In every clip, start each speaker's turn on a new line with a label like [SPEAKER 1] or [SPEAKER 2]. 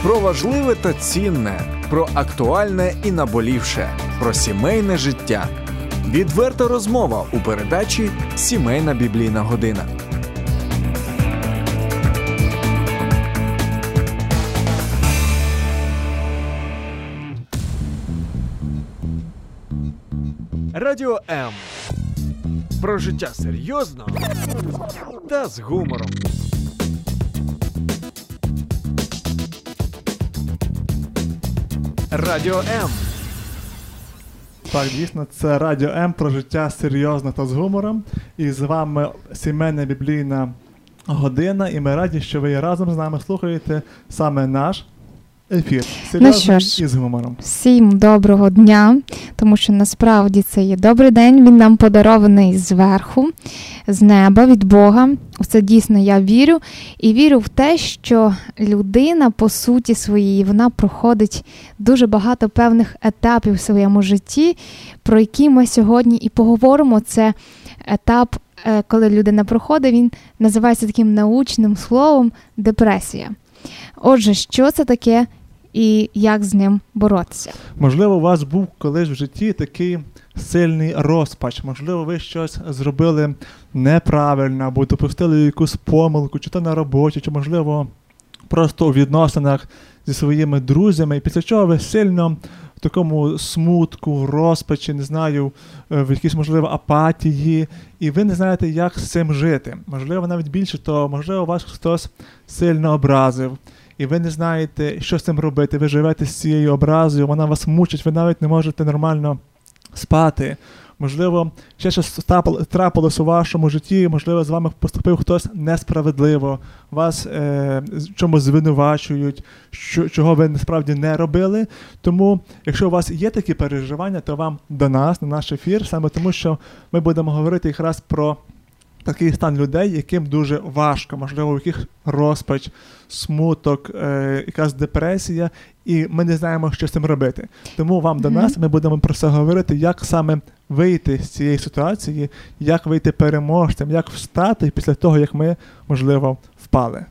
[SPEAKER 1] Про важливе та цінне, про актуальне і наболівше, про сімейне життя. Відверта розмова у передачі «Сімейна біблійна година». Радіо М. Про життя серйозно та з гумором. Радіо М.
[SPEAKER 2] Так, дійсно, це Радіо М про життя серйозно та з гумором. І з вами сімейна біблійна година. І ми раді, що ви разом з нами слухаєте саме наш ефір. Серйозно і з гумором.
[SPEAKER 3] Всім доброго дня, тому що насправді це є добрий день. Він нам подарований зверху, з неба, від Бога. В це дійсно я вірю. І вірю в те, що людина по суті своїй, вона проходить дуже багато певних етапів в своєму житті, про які ми сьогодні і поговоримо. Це етап, коли людина проходить, він називається таким научним словом депресія. Отже, що це таке і як з ним боротися?
[SPEAKER 2] Можливо, у вас був колись в житті такий сильний розпач. Можливо, ви щось зробили неправильно, або допустили якусь помилку, чи то на роботі, чи, можливо, просто у відносинах зі своїми друзями. І після чого ви сильно в такому смутку, розпачі, не знаю, в якійсь, можливо, апатії, і ви не знаєте, як з цим жити. Можливо, навіть більше, то, можливо, вас хтось сильно образив, і ви не знаєте, що з цим робити. Ви живете з цією образою, вона вас мучить, ви навіть не можете нормально спати. Можливо, ще щось трапилось у вашому житті, можливо, з вами поступив хтось несправедливо, вас чомусь звинувачують, чого ви насправді не робили. Тому, якщо у вас є такі переживання, то вам до нас, на наш ефір, саме тому, що ми будемо говорити якраз про такий стан людей, яким дуже важко, можливо, у яких розпач, смуток, якась депресія, і ми не знаємо, що з цим робити. Тому вам до нас, ми будемо про це говорити, як саме вийти з цієї ситуації, як вийти переможцем, як встати після того, як ми, можливо, впали.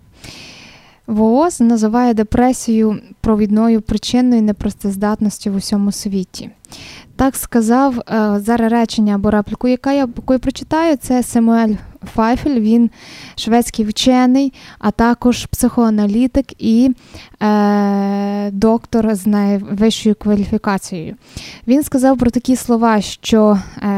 [SPEAKER 3] ВООЗ називає депресію провідною причиною непрацездатності в усьому світі. Так сказав, зараз речення або репліку, яку я прочитаю, це Самуель Файфель, він шведський вчений, а також психоаналітик і доктор з найвищою кваліфікацією. Він сказав про такі слова, що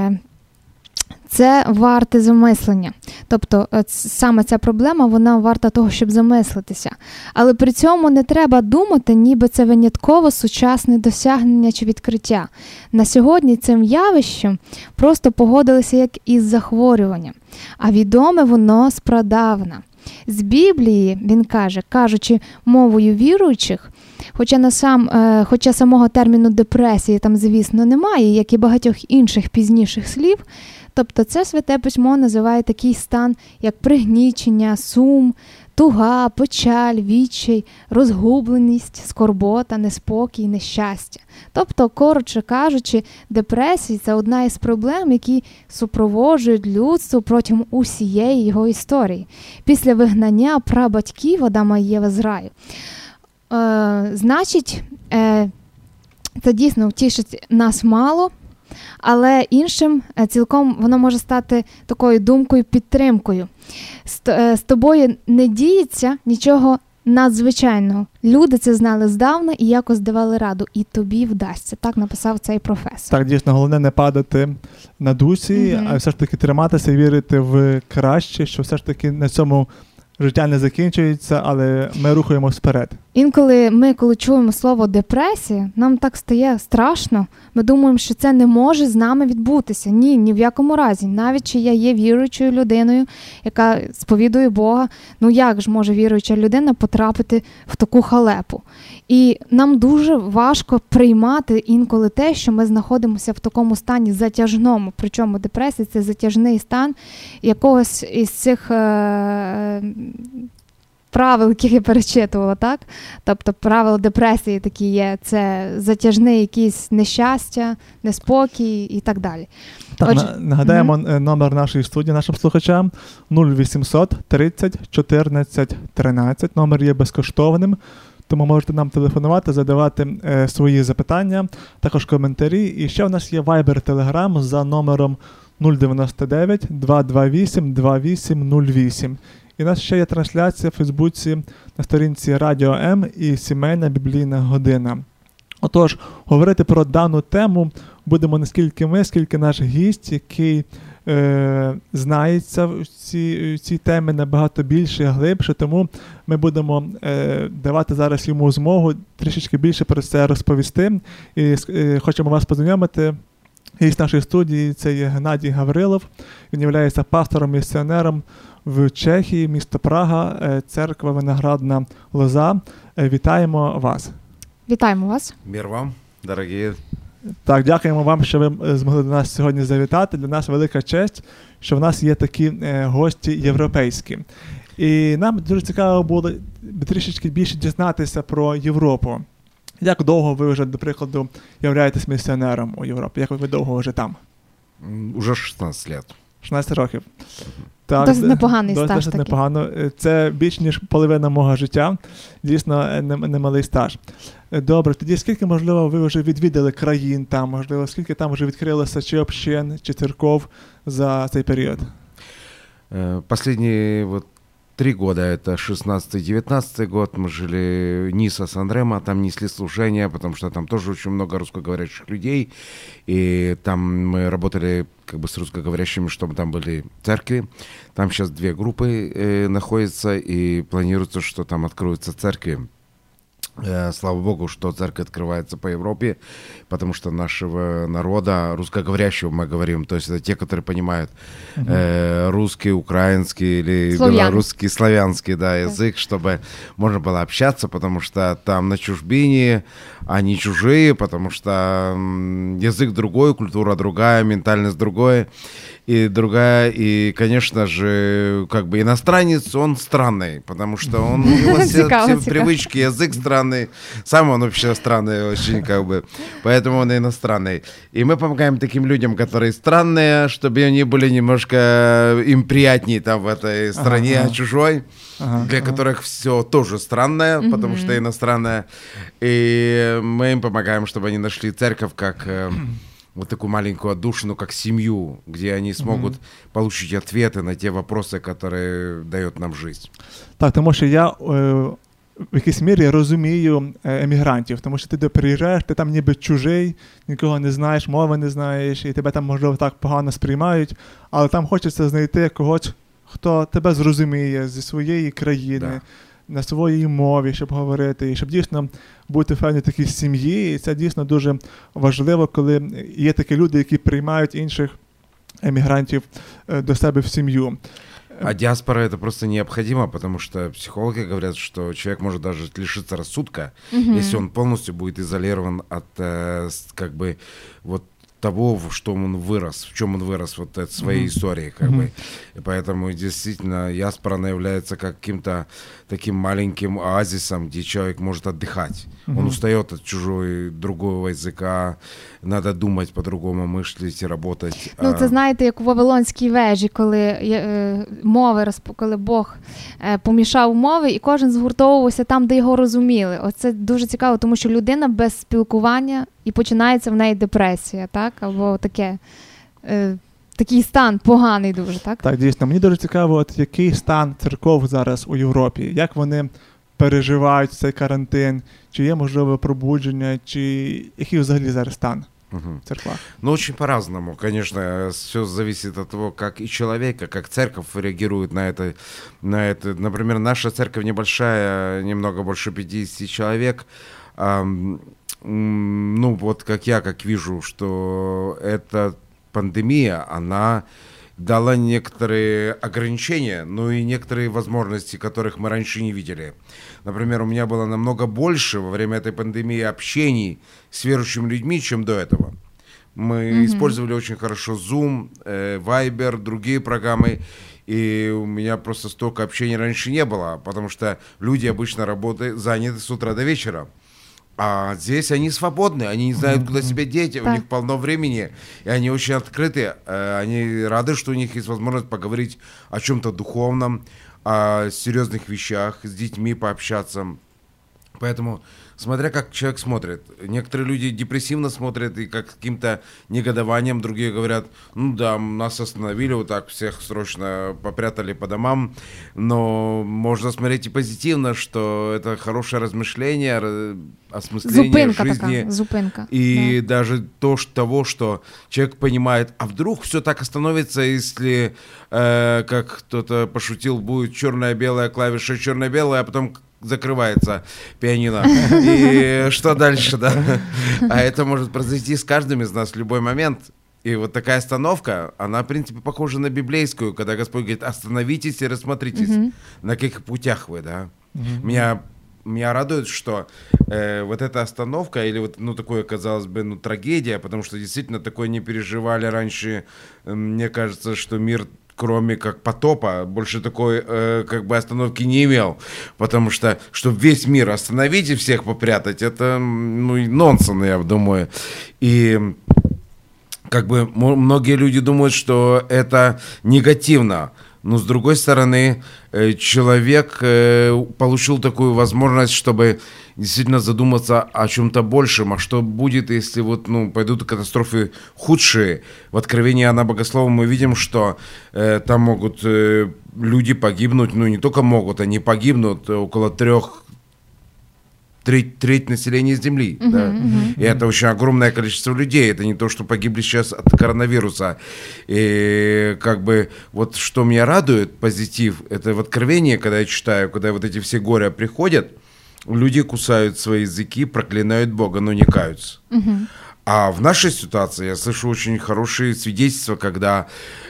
[SPEAKER 3] це варте замислення. Тобто саме ця проблема, вона варта того, щоб замислитися. Але при цьому не треба думати, ніби це винятково сучасне досягнення чи відкриття. На сьогодні цим явищем просто погодилися як із захворюванням. А відоме воно спрадавна. З Біблії, він каже, кажучи мовою віруючих, хоча самого терміну депресії там, звісно, немає, як і багатьох інших пізніших слів, тобто це Святе Письмо називає такий стан, як пригнічення, сум, туга, печаль, відчай, розгубленість, скорбота, неспокій, нещастя. Тобто, коротше кажучи, депресія – це одна із проблем, які супроводжують людство протягом усієї його історії. Після вигнання прабатьків Адама і Єви з раю. Значить, це дійсно втішить нас мало, але іншим цілком воно може стати такою думкою, підтримкою. З тобою не діється нічого надзвичайного. Люди це знали здавна і якось давали раду. І тобі вдасться. Так написав цей професор.
[SPEAKER 2] Так, дійсно, головне не падати на дусі, а все ж таки триматися і вірити в краще, що все ж таки на цьому життя не закінчується, але ми рухаємось вперед.
[SPEAKER 3] Інколи коли чуємо слово депресія, нам так стає страшно. Ми думаємо, що це не може з нами відбутися. Ні в якому разі. Навіть чи я є віруючою людиною, яка сповідує Бога, ну як ж може віруюча людина потрапити в таку халепу? І нам дуже важко приймати інколи те, що ми знаходимося в такому стані затяжному. Причому депресія – це затяжний стан якогось із цих правил, яких я перечитувала, так? Тобто правила депресії такі є. Це затяжне якісь нещастя, неспокій і так далі.
[SPEAKER 2] Так, отже, нагадаємо номер нашої студії нашим слухачам 0800 30 14 13. Номер є безкоштовним. Тому можете нам телефонувати, задавати свої запитання, також коментарі. І ще у нас є Viber, Telegram за номером 099 228 2808. І у нас ще є трансляція в Фейсбуці на сторінці Радіо М і Сімейна Біблійна Година. Отож, говорити про дану тему будемо не скільки ми, скільки наш гість, який знається в цій темі набагато більше і глибше, тому ми будемо давати зараз йому змогу трішечки більше про це розповісти. І хочемо вас познайомити. Гість нашої студії – це є Геннадій Гаврилов. Він є пастором-місіонером в Чехії, місто Прага, церква Виноградна Лоза. Вітаємо вас.
[SPEAKER 3] Вітаємо вас.
[SPEAKER 4] Мир вам, дорогі.
[SPEAKER 2] Так, дякуємо вам, що ви змогли до нас сьогодні завітати. Для нас велика честь, що в нас є такі гості європейські. І нам дуже цікаво було трішечки більше дізнатися про Європу. Як довго ви вже, до прикладу, являєтесь місіонером у Європі? Як ви довго вже там?
[SPEAKER 4] Уже 16 років.
[SPEAKER 2] 16 років. Так,
[SPEAKER 3] досить непоганий стаж
[SPEAKER 2] досить
[SPEAKER 3] такий.
[SPEAKER 2] Непогано. Це більш ніж половина мого життя. Дійсно, немалий стаж. Добре, тоді скільки, можливо, ви вже відвідали країн там, можливо, скільки там вже відкрилося чи общин, чи церков за цей період?
[SPEAKER 4] Последние 3 года, это 16-19 год, мы жили Ниса Сан-Ремо, там несли служения, потому что там тоже очень много русскоговорящих людей, и там мы работали с русскоговорящими, чтобы там были церкви. Там сейчас 2 группы находятся, и планируется, что там откроются церкви. Слава Богу, что церковь открывается по Европе, потому что нашего народа, русскоговорящего мы говорим, то есть это те, которые понимают русский, украинский или белорусский, славянский язык, чтобы можно было общаться, потому что там на чужбине, они чужие, потому что язык другой, культура другая, ментальность другая. И, конечно же, иностранец, он странный, потому что он, у него все привычки, язык странный, сам он вообще странный очень, поэтому он иностранный. И мы помогаем таким людям, которые странные, чтобы они были немножко, им приятнее там в этой стране чужой, для которых все тоже странное, потому что иностранное. И мы им помогаем, чтобы они нашли церковь как... такую маленькую отдушину, как семью, где они смогут получить ответы на те вопросы, которые дает нам жизнь.
[SPEAKER 2] Так, тому що я в якійсь мірі розумію емігрантів, тому що ти приїжджаєш, ти там ніби чужий, нікого не знаєш, мови не знаєш, і тебе там, можливо, так погано сприймають, але там хочеться знайти когось, хто тебе зрозуміє зі своєї країни, на своїй мові, щоб говорити, і щоб дійсно бути в певній такій сім'ї. І це дійсно дуже важливо, коли є такі люди, які приймають інших емігрантів до себе в сім'ю.
[SPEAKER 4] А диаспора это просто необходимо, потому что психологи говорят, что человек может даже лишиться рассудка, если он полностью будет изолирован от того, в чем он вырос, от своей истории, И поэтому действительно диаспора является каким-то таким маленьким оазисом, где человек может отдыхать. Он устает от другого языка, надо думать по-другому, мышлить, работать.
[SPEAKER 3] Це, знаєте, як у Вавилонській вежі, коли Бог помішав мови, і кожен згуртовувався там, де його розуміли. Оце дуже цікаво, тому що людина без спілкування, і починається в неї депресія, так? Або такий стан поганий дуже, так?
[SPEAKER 2] Так, дійсно. Мені дуже цікаво, який стан церков зараз у Європі, як вони переживають цей карантин, чи є, можливо, пробудження, чи який взагалі зараз стан в церквах?
[SPEAKER 4] Очень по-разному, конечно, все зависит от того, как и человека, как церковь реагирует на это. Например, наша церковь небольшая, немного больше 50 человек. Как вижу, что эта пандемия, она дала некоторые ограничения, но и некоторые возможности, которых мы раньше не видели. Например, у меня было намного больше во время этой пандемии общений с верующими людьми, чем до этого. Мы использовали очень хорошо Zoom, Viber, другие программы, и у меня просто столько общения раньше не было, потому что люди обычно заняты с утра до вечера. А здесь они свободны, они не знают, куда себя деть, у них полно времени, и они очень открыты, они рады, что у них есть возможность поговорить о чем-то духовном, о серьезных вещах, с детьми пообщаться. Поэтому, смотря как человек смотрит, некоторые люди депрессивно смотрят и как с каким-то негодованием, другие говорят, ну да, нас остановили, вот так всех срочно попрятали по домам, но можно смотреть и позитивно, что это хорошее размышление, осмысление
[SPEAKER 3] Зупинка
[SPEAKER 4] жизни.
[SPEAKER 3] така, зупинка.
[SPEAKER 4] И даже того, что человек понимает, а вдруг все так остановится, если, как кто-то пошутил, будет черная-белая клавиша, черная-белая, а потом закрывается пианино. И что дальше, да? А это может произойти с каждым из нас в любой момент. И вот такая остановка, она, в принципе, похожа на библейскую, когда Господь говорит, остановитесь и рассмотритесь, на каких путях вы, да? Меня радует, что вот эта остановка, или вот, ну, такое, казалось бы, ну, трагедия, потому что действительно такое не переживали раньше. Мне кажется, что мир, кроме как потопа, больше такой как бы остановки не имел. Потому что, чтобы весь мир остановить и всех попрятать, это, ну, нонсенс, я думаю. И как бы многие люди думают, что это негативно. Но, с другой стороны, человек получил такую возможность, чтобы действительно задуматься о чем-то большем. А что будет, если вот, ну, пойдут катастрофы худшие? В Откровении Иоанна Богослова мы видим, что там могут люди погибнуть. Ну, не только могут, они погибнут. Около треть населения Земли. Да? И это очень огромное количество людей. Это не то, что погибли сейчас от коронавируса. И как бы вот что меня радует, позитив, это в Откровении, когда я читаю, когда вот эти все горя приходят, люди кусают свои языки, проклинают Бога, но не каются. А в нашей ситуации я слышу очень хорошие свидетельства, когда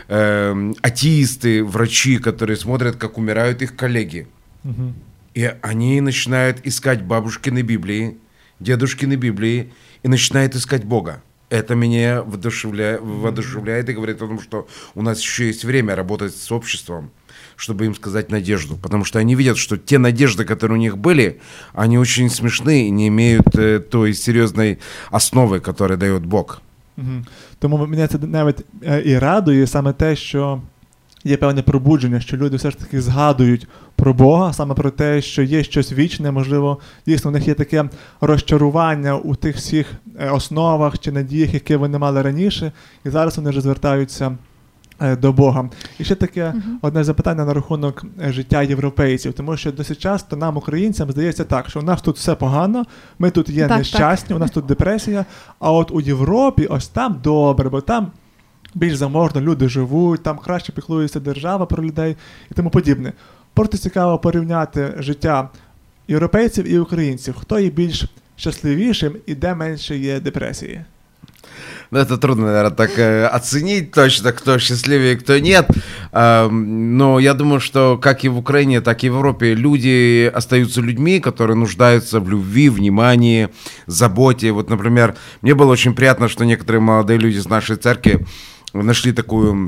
[SPEAKER 4] атеисты, врачи, которые смотрят, как умирают их коллеги, и они начинают искать бабушкины Библии, дедушкины Библии, и начинают искать Бога. Это меня воодушевляет и говорит о том, что у нас еще есть время работать с обществом, чтобы им сказать надежду. Потому что они видят, что те надежды, которые у них были, они очень смешные и не имеют той серйозної основи, яку дає Бог.
[SPEAKER 2] Тому мене це навіть і радує саме те, що є певне пробудження, що люди все ж таки згадують про Бога, саме про те, що є щось вічне, можливо, дійсно, у них є таке розчарування у тих всіх основах чи надіях, які вони мали раніше, і зараз вони вже звертаються до Бога. І ще таке одне запитання на рахунок життя європейців, тому що досить часто нам, українцям, здається так, що у нас тут все погано, ми тут є нещасні, у нас тут депресія, а от у Європі ось там добре, бо там більш заможно, люди живуть, там краще піклується держава про людей і тому подібне. Просто цікаво порівняти життя європейців і українців. Хто є більш щасливішим і де менше є депресії?
[SPEAKER 4] Ну, это трудно, наверное, так оценить точно, кто счастливее, кто нет. Но я думаю, что как и в Украине, так и в Европе люди остаются людьми, которые нуждаются в любви, внимании, заботе. Вот, например, мне было очень приятно, что некоторые молодые люди из нашей церкви нашли такой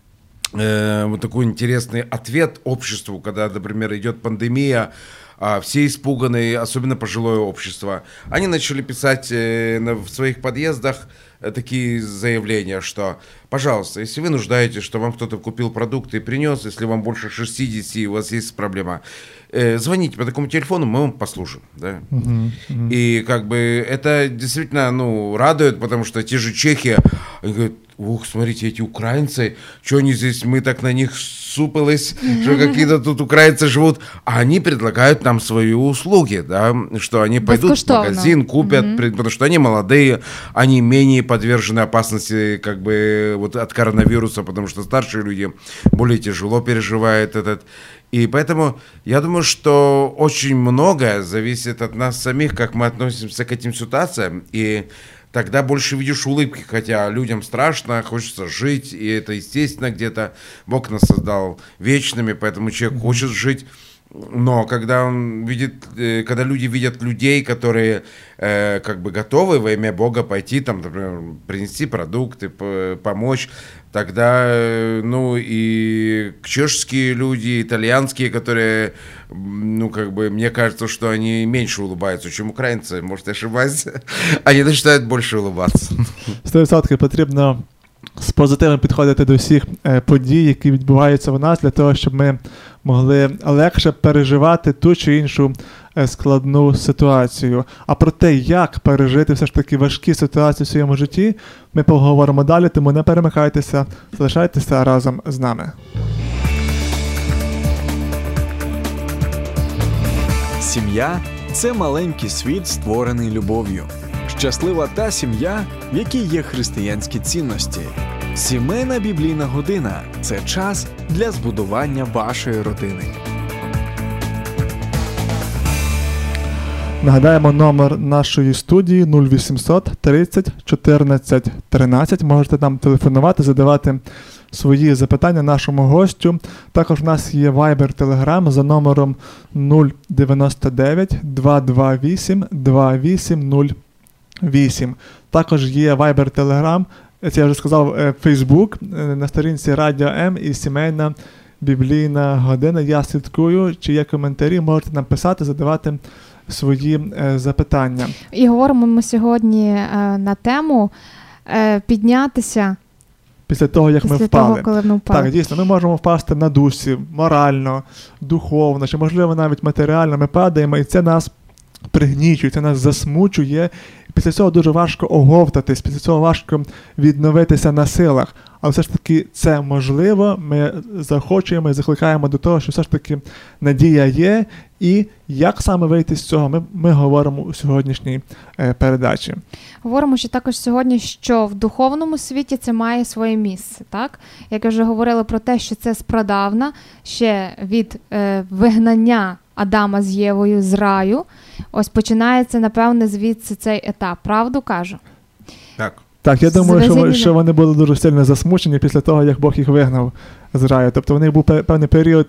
[SPEAKER 4] интересный ответ обществу, когда, например, идет пандемия, все испуганы, особенно пожилое общество. Они начали писать в своих подъездах такие заявления, что, пожалуйста, если вы нуждаетесь, что вам кто-то купил продукты и принес, если вам больше 60 и у вас есть проблема, звоните по такому телефону, мы вам послужим. Да? И как бы это действительно радует, потому что те же чехи, они говорят, ух, смотрите, эти украинцы, что они здесь, мы так на них супились, что какие-то тут украинцы живут, а они предлагают нам свои услуги, да, что они пойдут в магазин, купят, потому что они молодые, они менее подвержены опасности как бы вот от коронавируса, потому что старшие люди более тяжело переживают этот. И поэтому я думаю, что очень многое зависит от нас самих, как мы относимся к этим ситуациям, и тогда больше видишь улыбки, хотя людям страшно, хочется жить, и это естественно где-то. Бог нас создал вечными, поэтому человек хочет жить. Но когда когда люди видят людей, которые как бы готовы во имя Бога пойти, там, например, принести продукты, помочь, тогда, и чешские люди, итальянские, которые, как бы, мне кажется, что они меньше улыбаются, чем українці, может, я ошибаюсь, они начинают больше улыбаться.
[SPEAKER 2] 100% потрібно з позитивом підходити до всіх подій, які відбуваються в нас, для того, щоб ми могли легше переживати ту чи іншу складну ситуацію. А про те, як пережити все ж таки важкі ситуації в своєму житті, ми поговоримо далі, тому не перемикайтеся, залишайтеся разом з нами.
[SPEAKER 1] Сім'я – це маленький світ, створений любов'ю. Щаслива та сім'я, в якій є християнські цінності. Сімейна біблійна година – це час для збудування вашої родини.
[SPEAKER 2] Нагадаємо номер нашої студії 0800 30 14 13. Можете нам телефонувати, задавати свої запитання нашому гостю. Також в нас є Viber Telegram за номером 099 228 2808. Також є Viber Telegram, це я вже сказав, Facebook, на сторінці Радіо М і Сімейна біблійна година. Я слідкую, чи є коментарі, можете нам писати, задавати свої запитання.
[SPEAKER 3] І говоримо ми сьогодні на тему піднятися
[SPEAKER 2] після того, як ми впали.
[SPEAKER 3] Того, коли ми впали.
[SPEAKER 2] Так, дійсно, ми можемо впасти на дусі, морально, духовно, чи, можливо, навіть матеріально. Ми падаємо, і це нас пригнічує, це нас засмучує. Після цього дуже важко оговтатись, після цього важко відновитися на силах. Але все ж таки це можливо, ми захочуємо і закликаємо до того, що все ж таки надія є. І як саме вийти з цього, ми говоримо у сьогоднішній передачі.
[SPEAKER 3] Говоримо ще також сьогодні, що в духовному світі це має своє місце. Так? Як вже говорили про те, що це спрадавна, ще від вигнання Адама з Євою з раю. Ось починається, напевне, звідси цей етап. Правду кажу?
[SPEAKER 2] Так, я думаю, що вони були дуже сильно засмучені після того, як Бог їх вигнав з раю. Тобто в них був певний період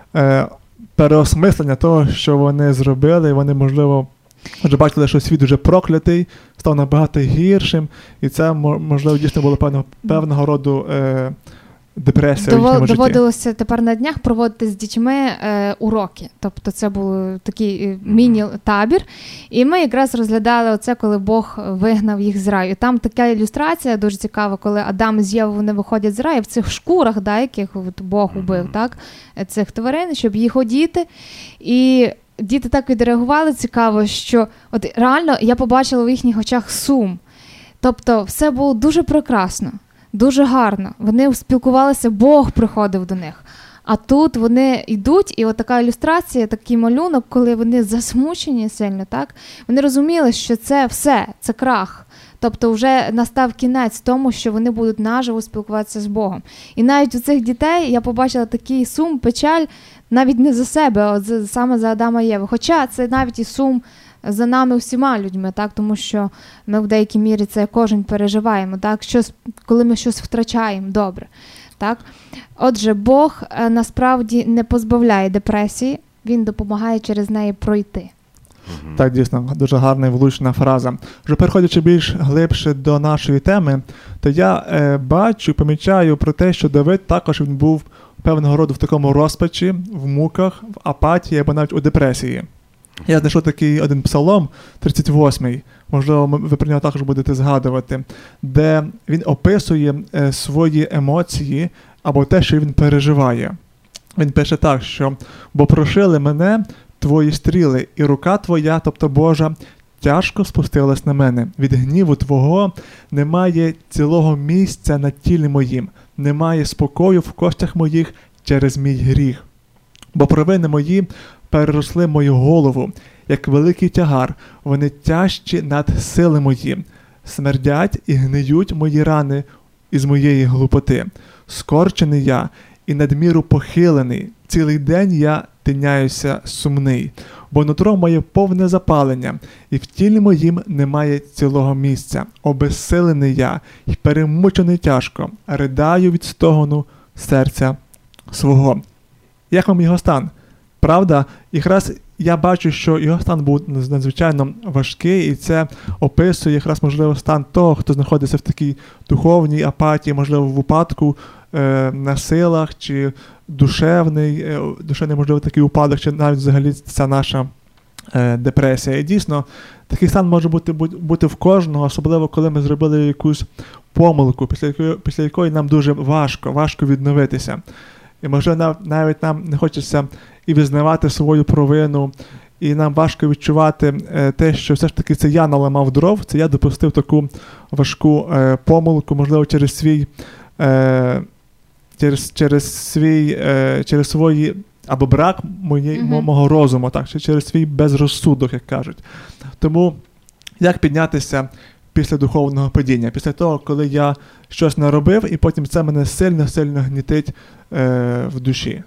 [SPEAKER 2] переосмислення того, що вони зробили, і вони, можливо, вже бачили, що світ вже проклятий, став набагато гіршим, і це, можливо, дійсно було певного роду депресія в їхньому житті.
[SPEAKER 3] Доводилося тепер на днях проводити з дітьми уроки. Тобто це був такий міні-табір. І ми якраз розглядали оце, коли Бог вигнав їх з раю. Там така ілюстрація дуже цікава, коли Адам з Євою вони виходять з раю в цих шкурах, да, яких Бог убив, так, цих тварин, щоб їх одіти. І діти так відреагували цікаво, що от реально я побачила в їхніх очах сум. Тобто все було дуже прекрасно. Дуже гарно. Вони спілкувалися, Бог приходив до них. А тут вони йдуть, і от така ілюстрація, такий малюнок, коли вони засмучені сильно, так? Вони розуміли, що це все, це крах. Тобто вже настав кінець тому, що вони будуть наживо спілкуватися з Богом. І навіть у цих дітей я побачила такий сум, печаль, навіть не за себе, а саме за Адама і Єву. Хоча це навіть і сум за нами всіма людьми, так, тому що ми в деякій мірі це кожен переживаємо, так, коли ми щось втрачаємо, добре, так. Отже, Бог насправді не позбавляє депресії, Він допомагає через неї пройти.
[SPEAKER 2] Так, дійсно, дуже гарна і влучна фраза. Вже переходячи більш глибше до нашої теми, то я помічаю про те, що Давид також він був певного роду в такому розпачі, в муках, в апатії або навіть у депресії. Я знайшов такий один псалом, 38-й, можливо, ви про нього також будете згадувати, де він описує свої емоції або те, що він переживає. Він пише так, що «Бо прошили мене твої стріли, і рука твоя, тобто Божа, тяжко спустилась на мене. Від гніву твого немає цілого місця на тілі моїм, немає спокою в костях моїх через мій гріх. Бо провини мої переросли мою голову, як великий тягар, вони тяжчі над сили мої. Смердять і гниють мої рани із моєї глупоти. Скорчений я і надміру похилений, цілий день я тиняюся сумний. Бо нутро моє повне запалення, і в тілі моїм немає цілого місця. Обезсилений я, і перемучений тяжко, ридаю від стогону серця свого». Як вам його стан? Правда? Якраз я бачу, що його стан був надзвичайно важкий, і це описує якраз, можливо, стан того, хто знаходиться в такій духовній апатії, можливо, в упадку на силах, чи душевний, можливо, такий упадок, чи навіть взагалі ця наша депресія. І дійсно, такий стан може бути в кожного, особливо коли ми зробили якусь помилку, після якої нам дуже важко відновитися. І, можливо, навіть нам не хочеться і визнавати свою провину, і нам важко відчувати те, що все ж таки це я наламав дров, це я допустив таку важку помилку, можливо, через свої або брак мого розуму, так, чи через свій безрозсудок, як кажуть. Тому як піднятися після духовного падіння? Після того, коли я щось наробив, і потім це мене сильно-сильно гнітить в душі.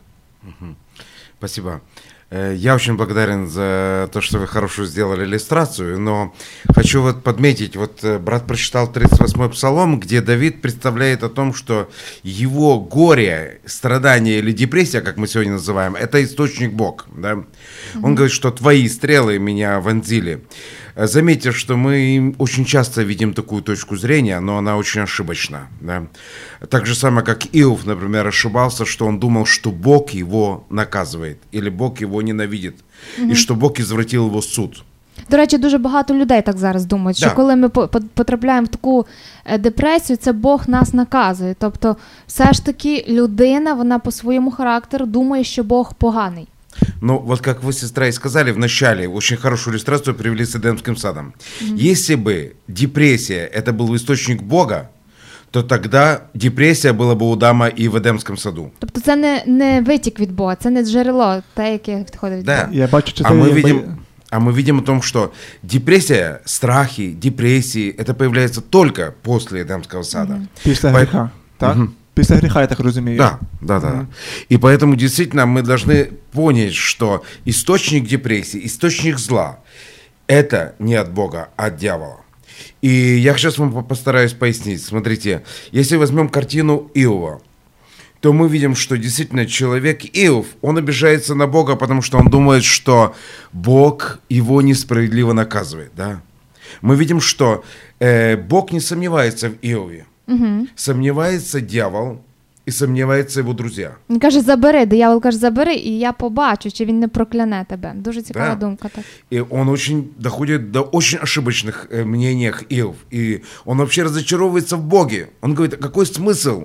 [SPEAKER 4] Спасибо. Я очень благодарен за то, что вы хорошо сделали иллюстрацию, но хочу вот подметить, вот брат прочитал 38-й псалом, где Давид представляет о том, что его горе, страдание или депрессия, как мы сегодня называем, это источник Бог. Да? Он говорит, что твои стрелы меня вонзили. Заметьте, что мы очень часто видим такую точку зрения, но она очень ошибочна. Да? Так же самое, как Иов, например, ошибался, что он думал, что Бог его наказывает, или Бог его ненавидит, і що Бог извратил його суд.
[SPEAKER 3] До речі, дуже багато людей так зараз думають, що коли ми потрапляємо в таку депресію, це Бог нас наказує. Тобто, все ж таки, людина, вона по своєму характеру думає, що Бог поганий.
[SPEAKER 4] Ну, вот как вы, сестра, и сказали в начале, очень хорошую иллюстрацию привели с Эдемским садом. Если бы депрессия – это был источник Бога, то тогда депресія була б у Адама і в Едемському саду.
[SPEAKER 3] Тобто це не витік від Бога, це не джерело, те, яке відходить від Бога.
[SPEAKER 2] Я бачу, що
[SPEAKER 4] мы видим о том, что депрессия, страхи, депрессии, это появляется только после Эдемского сада.
[SPEAKER 2] Після гріха, так? Після гріха, я так розумію.
[SPEAKER 4] Да. И поэтому действительно мы должны понять, что источник депрессии, источник зла – это не от Бога, а от дьявола. И я сейчас вам постараюсь пояснить. Смотрите, если возьмем картину Иова, то мы видим, что действительно человек Иов, он обижается на Бога, потому что он думает, что Бог его несправедливо наказывает. Да? Мы видим, что Бог не сомневается в Иове. Сомневается дьявол і сомневаються його друзі.
[SPEAKER 3] Він каже, забери, диявол каже, забери, і я побачу, чи він не прокляне тебе. Дуже цікава думка. Так.
[SPEAKER 4] И он доходит до очень ошибочных мнений Иов. И он вообще разочаровывается в Боге. Он говорит, какой смысл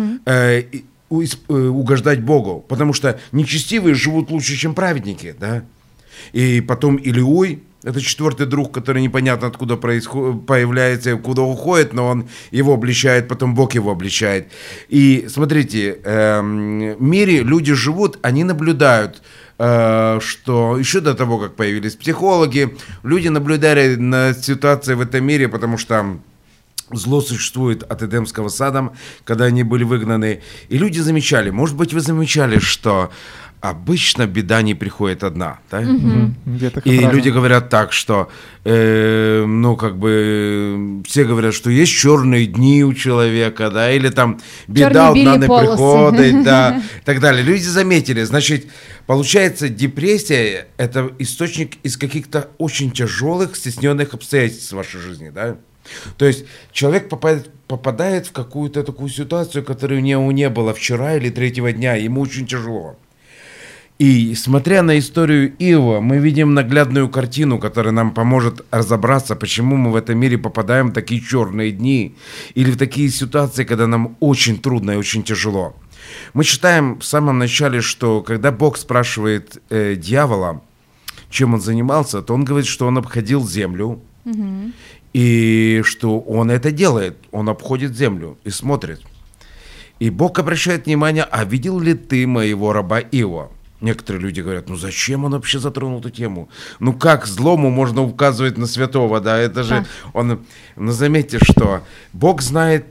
[SPEAKER 4] угождать Богу? Потому что нечестивые живут лучше, чем праведники. Да? И потом Илиуй, это четвертый друг, который непонятно откуда появляется, куда уходит, но он его обличает, потом Бог его обличает. И смотрите, в мире люди живут, они наблюдают, что еще до того, как появились психологи, люди наблюдали на ситуации в этом мире, потому что зло существует от Эдемского сада, когда они были выгнаны. И люди замечали, может быть, вы замечали, что обычно беда не приходит одна, да? И люди говорят так, что, все говорят, что есть черные дни у человека, да, или там беда одна не приходит, да, и так далее. Люди заметили, значит, получается, депрессия – это источник из каких-то очень тяжелых, стесненных обстоятельств в вашей жизни, да? То есть человек попадает в какую-то такую ситуацию, которой у него не было вчера или третьего дня, ему очень тяжело. И смотря на историю Иова, мы видим наглядную картину, которая нам поможет разобраться, почему мы в этом мире попадаем в такие черные дни или в такие ситуации, когда нам очень трудно и очень тяжело. Мы читаем в самом начале, что когда Бог спрашивает дьявола, чем он занимался, то он говорит, что он обходил землю, и что он это делает, он обходит землю и смотрит. И Бог обращает внимание, а видел ли ты моего раба Иова? Некоторые люди говорят, ну зачем он вообще затронул эту тему? Ну как злому можно указывать на святого, да? Это же он... Но заметьте, что Бог знает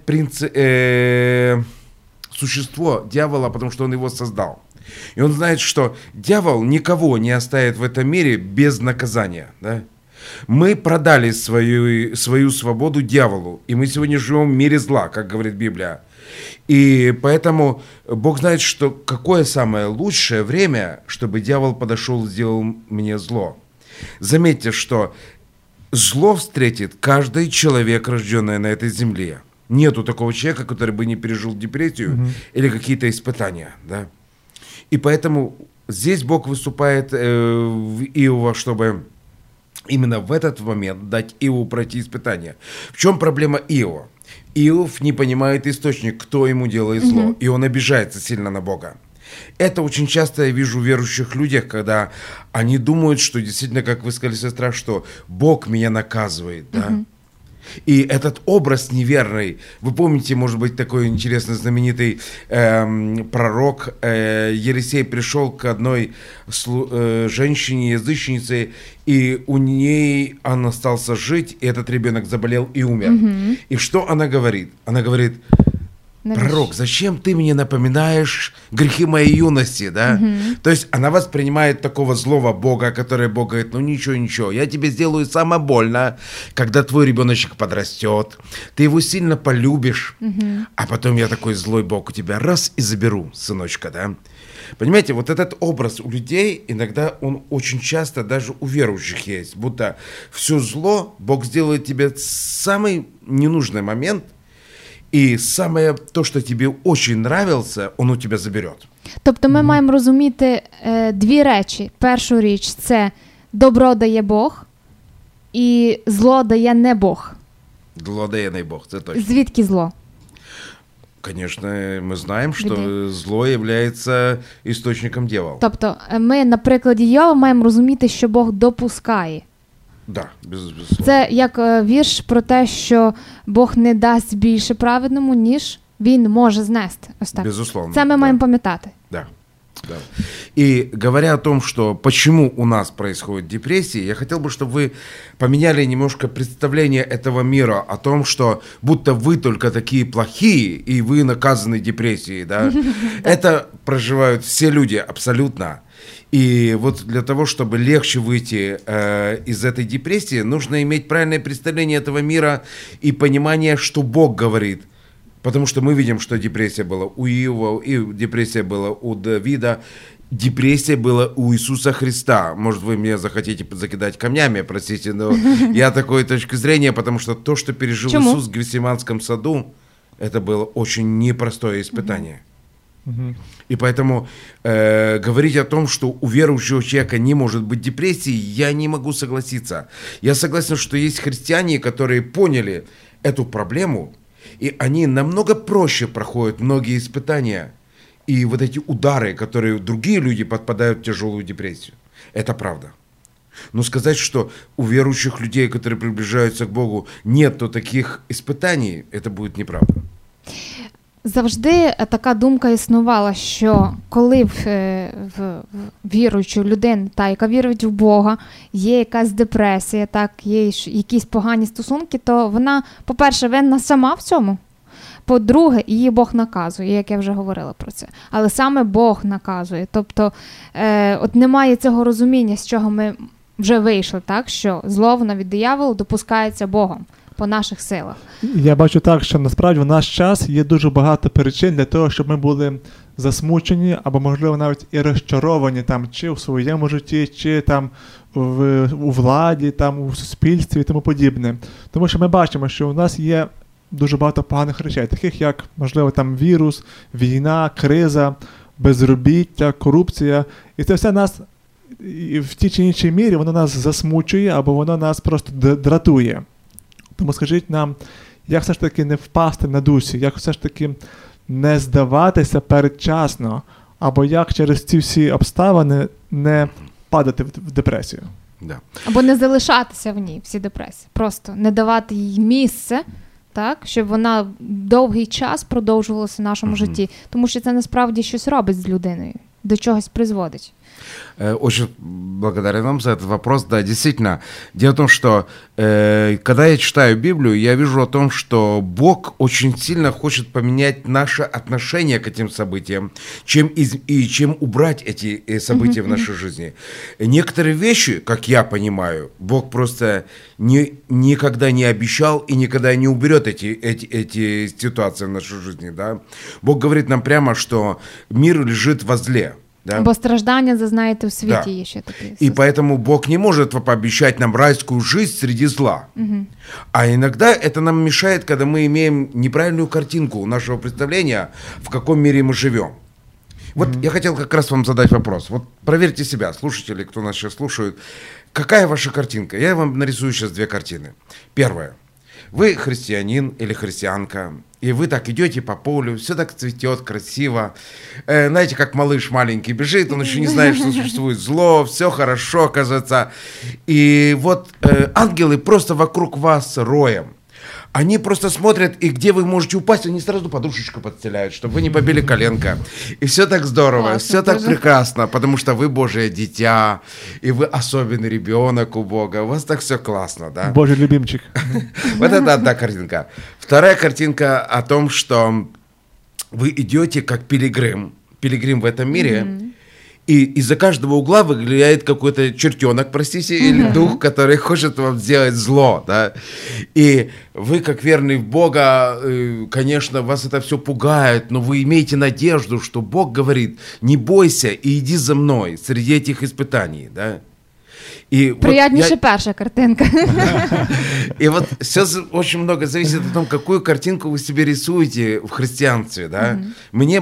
[SPEAKER 4] существо дьявола, потому что он его создал. И он знает, что дьявол никого не оставит в этом мире без наказания, да? Мы продали свою свободу дьяволу, и мы сегодня живем в мире зла, как говорит Библия. И поэтому Бог знает, что какое самое лучшее время, чтобы дьявол подошел и сделал мне зло. Заметьте, что зло встретит каждый человек, рожденный на этой земле. Нету такого человека, который бы не пережил депрессию или какие-то испытания. Да? И поэтому здесь Бог выступает в Иова, чтобы именно в этот момент дать Иову пройти испытание. В чем проблема Иова? Иов не понимает источник, кто ему делает зло, и он обижается сильно на Бога. Это очень часто я вижу в верующих людях, когда они думают, что действительно, как вы сказали, сестра, что Бог меня наказывает, да? И этот образ неверный, вы помните, может быть, такой интересный знаменитый пророк Елисей пришел к одной женщине, язычнице, и у ней он остался жить, и этот ребенок заболел и умер. И что она говорит? Она говорит: пророк, зачем ты мне напоминаешь грехи моей юности, да? То есть она воспринимает такого злого Бога, который Бог говорит: ну ничего, я тебе сделаю самое больно, когда твой ребеночек подрастет, ты его сильно полюбишь, а потом я такой злой Бог у тебя раз и заберу, сыночка, да? Понимаете, вот этот образ у людей, иногда он очень часто даже у верующих есть, будто все зло Бог сделает тебе в самый ненужный момент, і саме то, що тобі дуже нравилося, он у тебе заберет.
[SPEAKER 3] Тобто ми маємо розуміти дві речі. Першу річ – це добро дає Бог, і зло дає не Бог.
[SPEAKER 4] Зло дає не Бог, це точно.
[SPEAKER 3] Звідки зло?
[SPEAKER 4] Конечно, мы знаем, что зло является источником дьявола.
[SPEAKER 3] Тобто ми на прикладі Йова маємо розуміти, що Бог допускає.
[SPEAKER 4] Да, безусловно.
[SPEAKER 3] Це як вірш про те, що Бог не дасть більше праведному, ніж він може знести. Ось так.
[SPEAKER 4] Безусловно.
[SPEAKER 3] Це ми маємо пам'ятати.
[SPEAKER 4] Да. Да. И говоря о том, что почему у нас происходит депрессия, я хотел бы, чтобы вы поменяли немножко представление этого мира о том, что будто вы только такие плохие, и вы наказаны депрессией. Да? Это проживают все люди абсолютно. И вот для того, чтобы легче выйти из этой депрессии, нужно иметь правильное представление этого мира и понимание, что Бог говорит. Потому что мы видим, что депрессия была у Иова, и депрессия была у Давида, депрессия была у Иисуса Христа. Может, вы мне захотите закидать камнями, простите, но я такой точки зрения, потому что то, что пережил Иисус в Гефсиманском саду, это было очень непростое испытание. И поэтому говорить о том, что у верующего человека не может быть депрессии, я не могу согласиться. Я согласен, что есть христиане, которые поняли эту проблему, и они намного проще проходят многие испытания и вот эти удары, которые другие люди подпадают в тяжелую депрессию. Это правда. Но сказать, что у верующих людей, которые приближаются к Богу, нет таких испытаний, это будет неправда.
[SPEAKER 3] Завжди така думка існувала, що коли в віруючої людини, та, яка вірить в Бога, є якась депресія, так, є якісь погані стосунки, то вона, по-перше, винна сама в цьому. По-друге, її Бог наказує, як я вже говорила про це. Але саме Бог наказує. Тобто, от немає цього розуміння, з чого ми вже вийшли, так, що зло воно від диявола допускається Богом. По наших силах.
[SPEAKER 2] Я бачу так, що насправді в наш час є дуже багато причин для того, щоб ми були засмучені, або, можливо, навіть і розчаровані там, чи в своєму житті, чи там у владі, там у суспільстві і тому подібне. Тому що ми бачимо, що у нас є дуже багато поганих речей, таких як, можливо, там вірус, війна, криза, безробіття, корупція. І це все нас в тій чи іншій мірі воно нас засмучує, або воно нас просто дратує. Тому скажіть нам, як все ж таки не впасти на дусі, як все ж таки не здаватися передчасно, або як через ці всі обставини не падати в депресію.
[SPEAKER 4] Да.
[SPEAKER 3] Або не залишатися в ній, всі депресії. Просто не давати їй місце, так, щоб вона довгий час продовжувалася в нашому житті. Тому що це насправді щось робить з людиною, до чогось призводить.
[SPEAKER 4] Очень благодарен вам за этот вопрос. Да, действительно. Дело в том, что когда я читаю Библию, я вижу о том, что Бог очень сильно хочет поменять наше отношение к этим событиям, чем убрать эти события в нашей жизни. Некоторые вещи, как я понимаю, Бог просто никогда не обещал и никогда не уберет эти ситуации в нашей жизни. Да? Бог говорит нам прямо, что мир лежит во зле. Да?
[SPEAKER 3] Бо страждання зазнаєте в світі є ще такі.
[SPEAKER 4] И поэтому Бог не может пообещать нам райскую жизнь среди зла. А иногда это нам мешает, когда мы имеем неправильную картинку нашего представления, в каком мире мы живем. Вот я хотел как раз вам задать вопрос. Вот проверьте себя, слушатели, кто нас сейчас слушает. Какая ваша картинка? Я вам нарисую сейчас две картины. Первая. Вы христианин или христианка, и вы так идете по полю, все так цветет, красиво. Знаете, как малыш маленький бежит, он еще не знает, что существует зло, все хорошо, оказывается. И вот ангелы просто вокруг вас роем. Они просто смотрят, и где вы можете упасть, они сразу подушечку подстеляют, чтобы вы не побили коленко. И все так здорово,
[SPEAKER 3] классно,
[SPEAKER 4] все так
[SPEAKER 3] тоже.
[SPEAKER 4] прекрасно, потому что вы Божие дитя, и вы особенный ребенок у Бога. У вас так все классно, да?
[SPEAKER 2] Божий любимчик.
[SPEAKER 4] Вот это одна картинка. Вторая картинка о том, что вы идете как пилигрим в этом мире, и из-за каждого угла выглядит какой-то чертенок, простите, или дух, который хочет вам сделать зло, да. И вы, как верный в Бога, конечно, вас это все пугает, но вы имеете надежду, что Бог говорит: не бойся и иди за мной среди этих испытаний, да. И
[SPEAKER 3] Приятніше перша картинка.
[SPEAKER 4] И вот сейчас очень много зависит от того, какую картинку вы себе рисуете в христианстве, да. Мне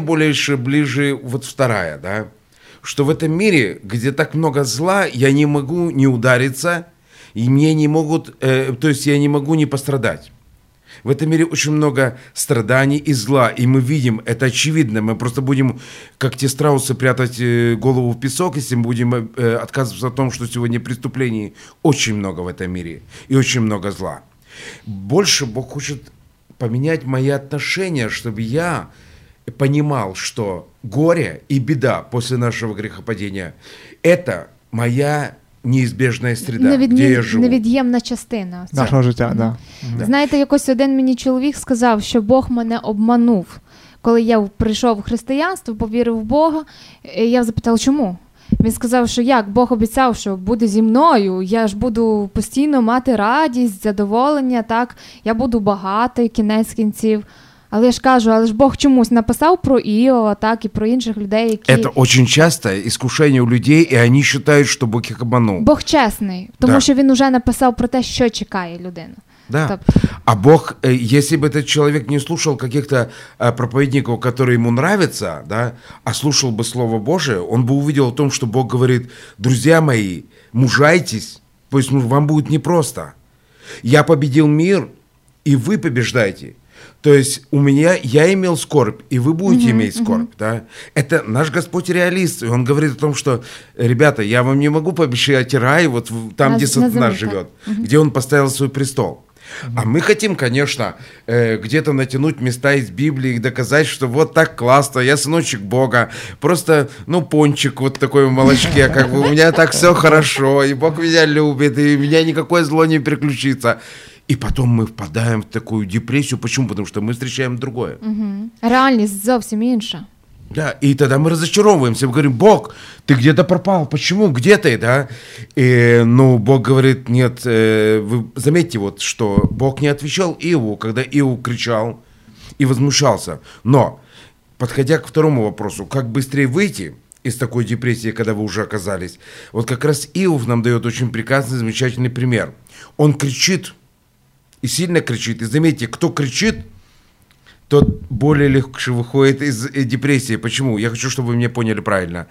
[SPEAKER 4] ближе вот вторая, да. Что в этом мире, где так много зла, я не могу не удариться, и мне не могут, то есть я не могу не пострадать. В этом мире очень много страданий и зла, и мы видим, это очевидно, мы просто будем, как те страусы, прятать голову в песок, если мы будем отказываться о том, что сегодня преступлений очень много в этом мире, и очень много зла. Больше Бог хочет поменять мои отношения, чтобы я понимал, что горе и беда после нашего грехопадения – это моя неізбіжна среда, де я живу.
[SPEAKER 3] Невід'ємна частина.
[SPEAKER 2] Нашого життя, да.
[SPEAKER 3] Знаєте, якось один мені чоловік сказав, що Бог мене обманув. Коли я прийшов в християнство, повірив в Бога, я запитала, чому? Він сказав, що як? Бог обіцяв, що буде зі мною, я ж буду постійно мати радість, задоволення, так? Я буду багатий, кінець кінців. Але я ж кажу, але ж Бог чомусь написав про Іова, так, і про інших людей, які...
[SPEAKER 4] Это очень часто искушение у людей, и они считают, что Бог их обманул.
[SPEAKER 3] Бог чесний, тому що він уже написав про те, що чекає людину.
[SPEAKER 4] Да.
[SPEAKER 3] Тобто...
[SPEAKER 4] А Бог, если бы этот человек не слушал каких-то проповедников, которые ему нравятся, да, а слушал бы Слово Божие, он бы увидел о том, что Бог говорит: друзья мои, мужайтесь, пусть вам будет непросто. Я победил мир, и вы побеждайте. То есть я имел скорбь, и вы будете иметь скорбь, да? Это наш Господь реалист, и Он говорит о том, что, ребята, я вам не могу пообещать рай вот там, где сатана живет, где Он поставил свой престол. А мы хотим, конечно, где-то натянуть места из Библии и доказать, что вот так классно, я сыночек Бога, просто, пончик вот такой в молочке, как бы у меня так все хорошо, и Бог меня любит, и у меня никакое зло не переключится. И потом мы впадаем в такую депрессию. Почему? Потому что мы встречаем другое.
[SPEAKER 3] Реальність зовсім інша.
[SPEAKER 4] Да, и тогда мы разочаровываемся, мы говорим: Бог, ты где-то пропал, почему, где ты, да? И, Бог говорит: нет, вы заметьте вот, что Бог не отвечал Иову, когда Иов кричал и возмущался. Но, подходя к второму вопросу, как быстрее выйти из такой депрессии, когда вы уже оказались, вот как раз Иов нам дает очень прекрасный, замечательный пример. Он кричит, и сильно кричит. И заметьте, кто кричит, тот более легче выходит из депрессии. Почему? Я хочу, чтобы вы меня поняли правильно.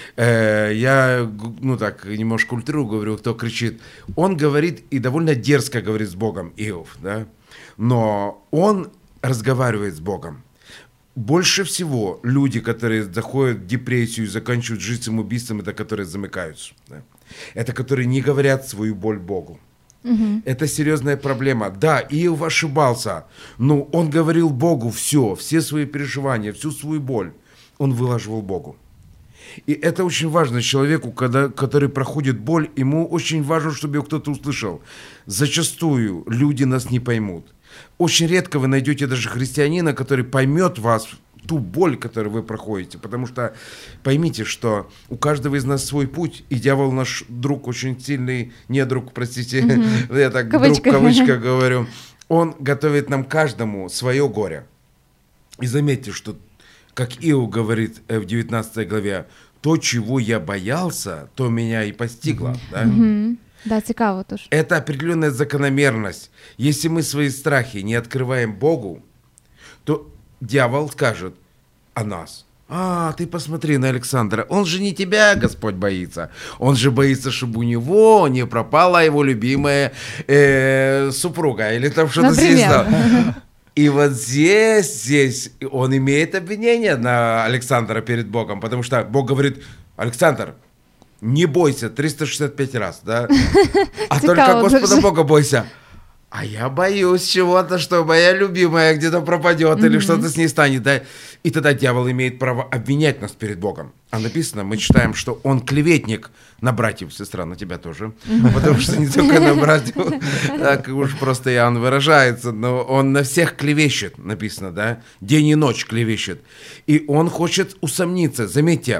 [SPEAKER 4] Я, немножко ультрирую говорю, кто кричит. Он говорит и довольно дерзко говорит с Богом, Иов, да? Но он разговаривает с Богом. Больше всего люди, которые заходят в депрессию и заканчивают жизнь самоубийством, это которые замыкаются. Да? Это которые не говорят свою боль Богу. Это серьезная проблема. Да, Иов ошибался, но он говорил Богу все свои переживания, всю свою боль он выложил Богу. И это очень важно человеку, который проходит боль, ему очень важно, чтобы его кто-то услышал. Зачастую люди нас не поймут. Очень редко вы найдете даже христианина, который поймет вас, ту боль, которую вы проходите. Потому что поймите, что у каждого из нас свой путь, и дьявол наш друг, очень сильный, не друг, простите, я так друг в кавычках говорю, он готовит нам каждому свое горе. И заметьте, что, как Иов говорит в 19 главе, то, чего я боялся, то меня и постигло. Да?
[SPEAKER 3] Да, цікаво тож.
[SPEAKER 4] Это определенная закономерность. Если мы свои страхи не открываем Богу, то дьявол скажет о нас: ты посмотри на Александра, он же не тебя, Господь, боится. Он же боится, чтобы у него не пропала его любимая супруга или там что-то здесь. И вот здесь он имеет обвинение на Александра перед Богом, потому что Бог говорит: Александр, не бойся 365 раз, да? А только Господа Бога бойся. А я боюсь чего-то, что моя любимая где-то пропадет или что-то с ней станет, да? И тогда дьявол имеет право обвинять нас перед Богом. А написано, мы читаем, что он клеветник на братьев, сестра, на тебя тоже. Потому что не только на братьев, так уж просто Иоанн выражается, но он на всех клевещет, написано, да? День и ночь клевещет. И он хочет усомниться. Заметьте,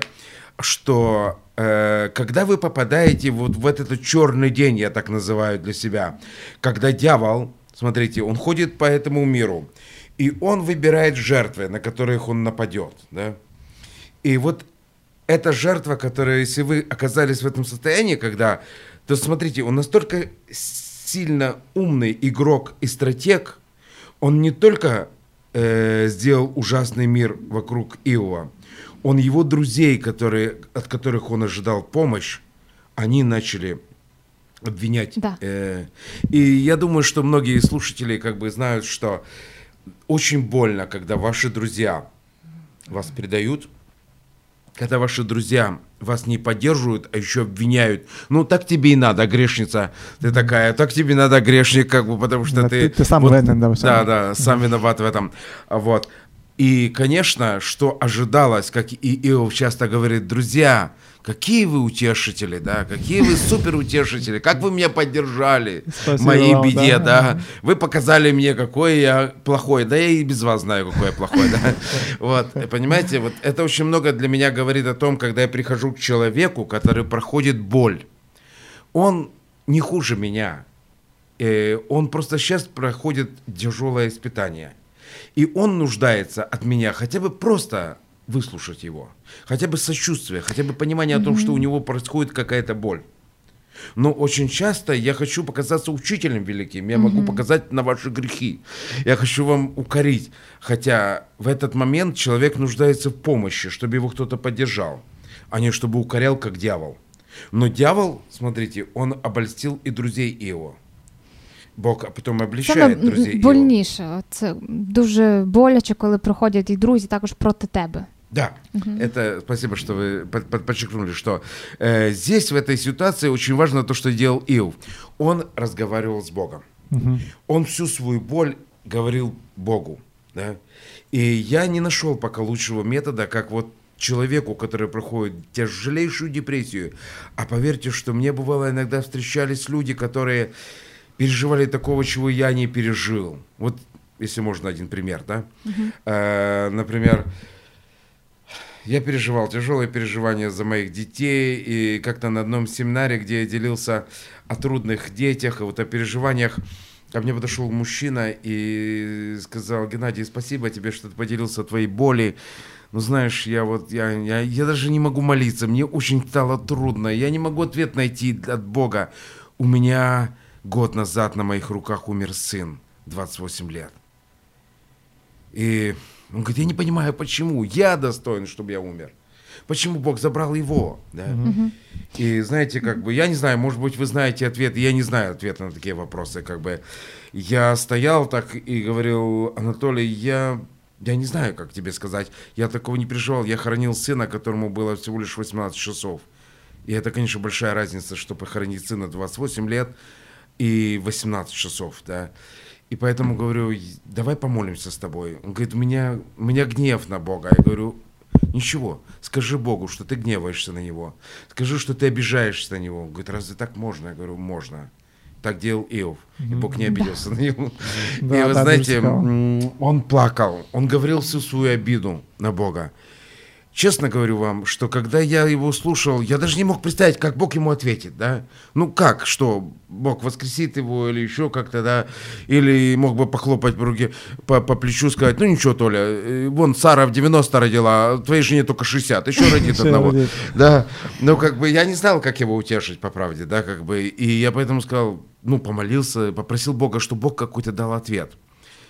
[SPEAKER 4] что когда вы попадаете вот в этот черный день, я так называю для себя, когда дьявол, смотрите, он ходит по этому миру, и он выбирает жертвы, на которых он нападет, да? И вот эта жертва, которая, если вы оказались в этом состоянии, то смотрите, он настолько сильно умный игрок и стратег, он не только сделал ужасный мир вокруг Иова, он его друзей, от которых он ожидал помощь, они начали обвинять.
[SPEAKER 3] Да.
[SPEAKER 4] И я думаю, что многие слушатели знают, что очень больно, когда ваши друзья вас предают, когда ваши друзья вас не поддерживают, а еще обвиняют. Так тебе и надо, грешница. Ты такая, так тебе надо, грешник, потому что ты
[SPEAKER 2] сам виноват.
[SPEAKER 4] Да, сам виноват в этом. Вот. И, конечно, что ожидалось, как и Иов часто говорит: друзья, какие вы утешители, да, какие вы суперутешители, как вы меня поддержали в моей беде, да. Вы показали мне, какой я плохой, да я и без вас знаю, какой я плохой, да. Вот, понимаете, вот это очень много для меня говорит о том, когда я прихожу к человеку, который проходит боль. Он не хуже меня, он просто сейчас проходит тяжелое испытание. И он нуждается от меня хотя бы просто выслушать его, хотя бы сочувствие, хотя бы понимание о том, что у него происходит какая-то боль. Но очень часто я хочу показаться учителем великим, я могу показать на ваши грехи, я хочу вам укорить, хотя в этот момент человек нуждается в помощи, чтобы его кто-то поддержал, а не чтобы укорял, как дьявол. Но дьявол, смотрите, он обольстил и друзей Иова. Бог потім обличає друзів Іова.
[SPEAKER 3] Больніше. Це дуже боляче, коли приходять і друзі також проти тебе.
[SPEAKER 4] Да, это спасибо, что вы подчеркнули, что здесь, в этой ситуации, очень важно то, что делал Иов. Он разговаривал с Богом. Он всю свою боль говорил Богу. Да? И я не нашел пока лучшего метода, как вот человеку, который проходит тяжелейшую депрессию. А поверьте, что мне бывало иногда встречались люди, которые переживали такого, чего я не пережил. Вот, если можно, один пример, да? Например, я переживал тяжелые переживания за моих детей, и как-то на одном семинаре, где я делился о трудных детях, и вот о переживаниях, ко мне подошел мужчина и сказал: Геннадий, спасибо тебе, что ты поделился твоей боли. Ну, знаешь, я даже не могу молиться, мне очень стало трудно, я не могу ответ найти от Бога. У меня год назад на моих руках умер сын, 28 лет. И он говорит: я не понимаю, почему я достоин, чтобы я умер. Почему Бог забрал его? Да? И знаете, я не знаю, может быть, вы знаете ответ, я не знаю ответа на такие вопросы. Я стоял так и говорил: Анатолий, я не знаю, как тебе сказать, я такого не переживал. Я хоронил сына, которому было всего лишь 18 часов. И это, конечно, большая разница, что похоронить сына 28 лет и 18 часов, да. И поэтому говорю: давай помолимся с тобой. Он говорит: у меня гнев на Бога. Я говорю: ничего, скажи Богу, что ты гневаешься на Него. Скажи, что ты обижаешься на Него. Он говорит: разве так можно? Я говорю: можно. Так делал Иов, и Бог не обиделся на него. И вы знаете, он плакал, он говорил всю свою обиду на Бога. Честно говорю вам, что когда я его слушал, я даже не мог представить, как Бог ему ответит, да? Ну как, что Бог воскресит его или еще как-то, да? Или мог бы похлопать по плечу, сказать: ну ничего, Толя, вон Сара в 90 родила, а твоей жене только 60, еще родит одного. Да, но я не знал, как его утешить, по правде, да, и я поэтому сказал, помолился, попросил Бога, чтобы Бог какой-то дал ответ.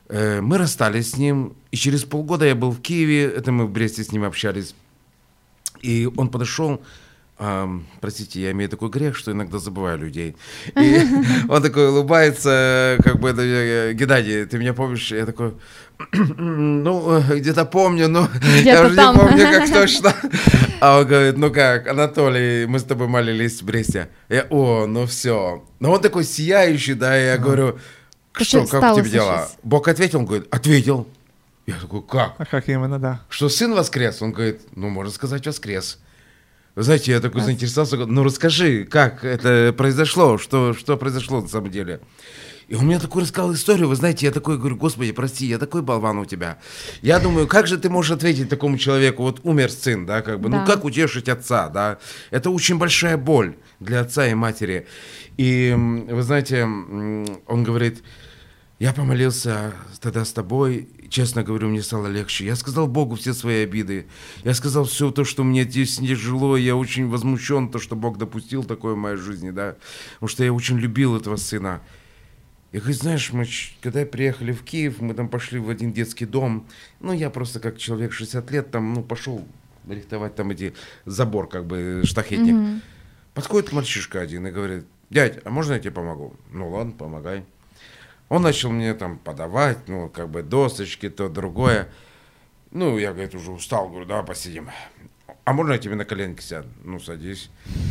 [SPEAKER 4] Мы расстались с ним, и через полгода я был в Киеве, это мы в Бресте с ним общались, и он подошел, простите, я имею такой грех, что иногда забываю людей, и он такой улыбается, как бы, Геннадий, ты меня помнишь? Я такой, ну, где-то помню, но я уже не помню, как точно. А он говорит, ну как, Анатолий, мы с тобой молились в Бресте. Я, ну все. Но он такой сияющий, да, и я говорю, что, как у тебя дела? Бог ответил? Он говорит, ответил. Я такой, как?
[SPEAKER 2] А как именно, да.
[SPEAKER 4] Что сын воскрес? Он говорит, ну, можно сказать, воскрес. Вы знаете, я такой заинтересовался, ну, расскажи, как это произошло, что произошло на самом деле. И он мне такой рассказал историю, вы знаете, я такой говорю, Господи, прости, я такой болван у тебя. Я думаю, как же ты можешь ответить такому человеку, вот умер сын, да, как бы, ну как утешить отца, да. Это очень большая боль для отца и матери. И вы знаете, он говорит, я помолился тогда с тобой, честно говорю, мне стало легче. Я сказал Богу все свои обиды. Я сказал все то, что мне здесь тяжело. Я очень возмущен, то, что Бог допустил такое в моей жизни, да. Потому что я очень любил этого сына. Я говорю, знаешь, мы, когда приехали в Киев, мы там пошли в один детский дом. Ну, я просто как человек 60 лет там, ну, пошел рихтовать там эти забор, как бы, штахетник. Mm-hmm. Подходит мальчишка один и говорит, дядь, а можно я тебе помогу? Ну, ладно, помогай. Он начал мне там подавать, ну, как бы, досочки, то, другое. Ну, я, говорит, уже устал, говорю, давай посидим. А можно я тебе на коленки сяду? Ну, садись.